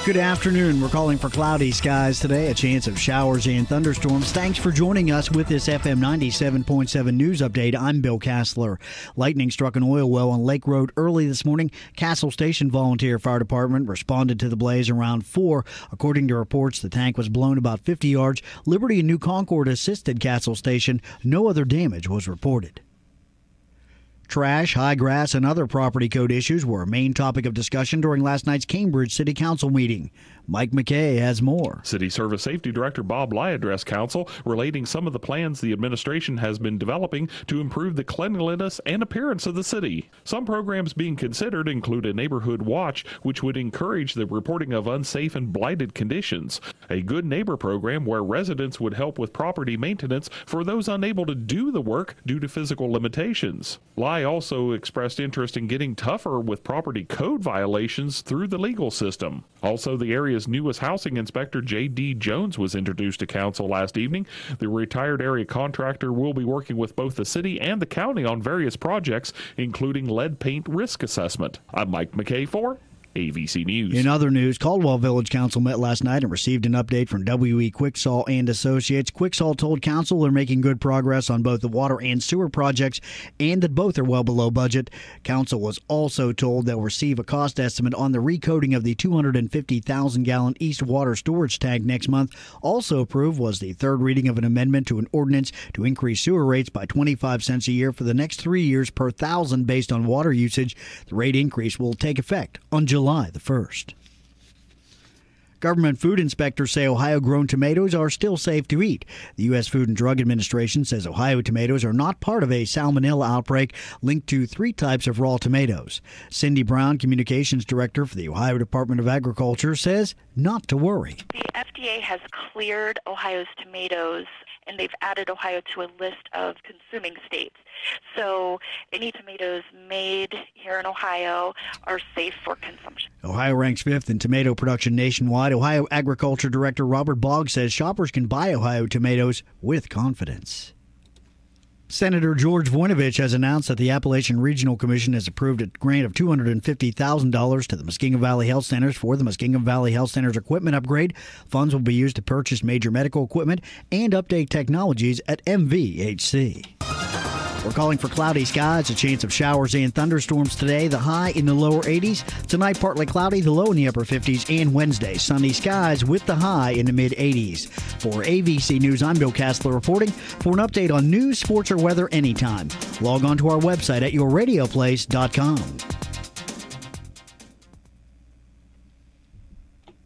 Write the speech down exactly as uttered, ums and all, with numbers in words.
Good afternoon. We're calling for cloudy skies today, a chance of showers and thunderstorms. Thanks for joining us with this F M ninety-seven point seven news update. I'm Bill Castler. Lightning struck an oil well on Lake Road early this morning. Castle Station Volunteer Fire Department responded to the blaze around four. According to reports, the tank was blown about fifty yards. Liberty and New Concord assisted Castle Station. No other damage was reported. Trash, high grass, and other property code issues were a main topic of discussion during last night's Cambridge City Council meeting. Mike McKay has more. City Service Safety Director Bob Lai addressed council, relating some of the plans the administration has been developing to improve the cleanliness and appearance of the city. Some programs being considered include a neighborhood watch, which would encourage the reporting of unsafe and blighted conditions, a good neighbor program where residents would help with property maintenance for those unable to do the work due to physical limitations. Lai also expressed interest in getting tougher with property code violations through the legal system. Also, the area's newest housing inspector, J D Jones, was introduced to council last evening. The retired area contractor will be working with both the city and the county on various projects, including lead paint risk assessment. I'm Mike McKay for A V C News. In other news, Caldwell Village Council met last night and received an update from W E Quicksall and Associates. Quicksall told council they're making good progress on both the water and sewer projects and that both are well below budget. Council was also told they'll receive a cost estimate on the recoding of the two hundred fifty thousand gallon East Water Storage Tank next month. Also approved was the third reading of an amendment to an ordinance to increase sewer rates by twenty-five cents a year for the next three years per thousand based on water usage. The rate increase will take effect on July July the first. Government food inspectors say Ohio-grown tomatoes are still safe to eat. The U S Food and Drug Administration says Ohio tomatoes are not part of a salmonella outbreak linked to three types of raw tomatoes. Cindy Brown, Communications Director for the Ohio Department of Agriculture, says not to worry. The F D A has cleared Ohio's tomatoes, and they've added Ohio to a list of consuming states. So any tomatoes made here in Ohio are safe for consumption. Ohio ranks fifth in tomato production nationwide. Ohio Agriculture Director Robert Boggs says shoppers can buy Ohio tomatoes with confidence. Senator George Voinovich has announced that the Appalachian Regional Commission has approved a grant of two hundred fifty thousand dollars to the Muskingum Valley Health Centers for the Muskingum Valley Health Centers equipment upgrade. Funds will be used to purchase major medical equipment and update technologies at M V H C. We're calling for cloudy skies, a chance of showers and thunderstorms today, the high in the lower eighties. Tonight, partly cloudy, the low in the upper fifties, and Wednesday, sunny skies with the high in the mid eighties. For A V C News, I'm Bill Castler reporting. For an update on news, sports, or weather anytime, log on to our website at your radio place dot com.